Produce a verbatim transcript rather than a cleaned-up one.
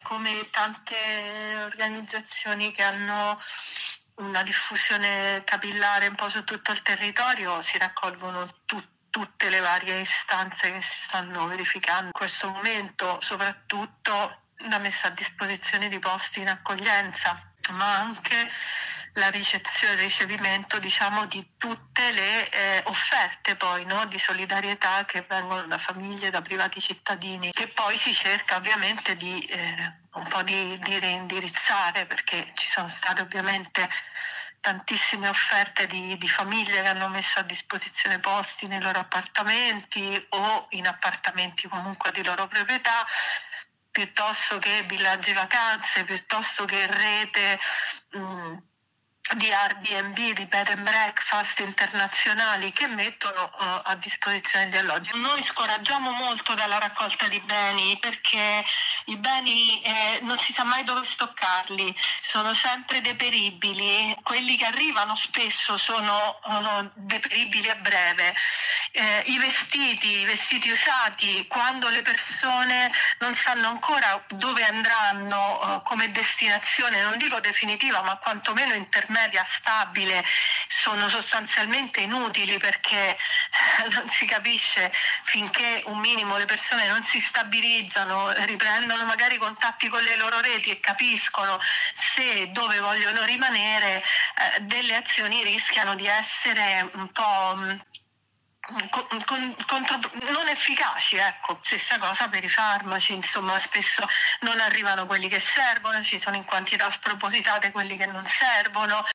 come tante organizzazioni che hanno una diffusione capillare un po' su tutto il territorio, si raccolgono tu- tutte le varie istanze che si stanno verificando in questo momento, soprattutto la messa a disposizione di posti in accoglienza, ma anche la ricezione, il ricevimento, diciamo, di tutte le eh, offerte poi, no, di solidarietà che vengono da famiglie, da privati cittadini, che poi si cerca ovviamente di eh, un po' di, di reindirizzare, perché ci sono state ovviamente tantissime offerte di, di famiglie che hanno messo a disposizione posti nei loro appartamenti o in appartamenti comunque di loro proprietà, piuttosto che villaggi vacanze, piuttosto che rete mh, di Airbnb, di bed and breakfast internazionali che mettono uh, a disposizione gli alloggi. Noi scoraggiamo molto dalla raccolta di beni perché i beni eh, non si sa mai dove stoccarli, sono sempre deperibili, quelli che arrivano spesso sono uh, deperibili a breve. Eh, i vestiti, i vestiti usati, quando le persone non sanno ancora dove andranno uh, come destinazione, non dico definitiva ma quantomeno intermedia, stabile, sono sostanzialmente inutili perché eh, non si capisce finché un minimo le persone non si stabilizzano, riprendono magari i contatti con le loro reti e capiscono se dove vogliono rimanere, eh, delle azioni rischiano di essere un po' mh, Con, con, contro, non efficaci, ecco. Stessa cosa per i farmaci, insomma, spesso non arrivano quelli che servono, ci sono in quantità spropositate quelli che non servono.